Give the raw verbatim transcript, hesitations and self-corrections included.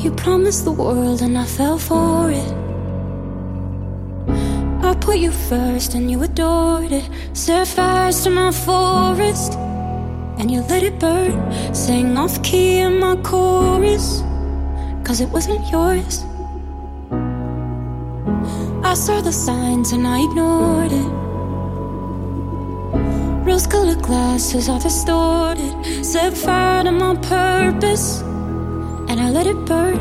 You promised the world and I fell for it. I put you first and you adored it. Set fires to my forest and you let it burn. Sang off key in my chorus, cause it wasn't yours. I saw the signs and I ignored it. Rose-colored glasses are distorted. Set fire to my purpose and I let it burn.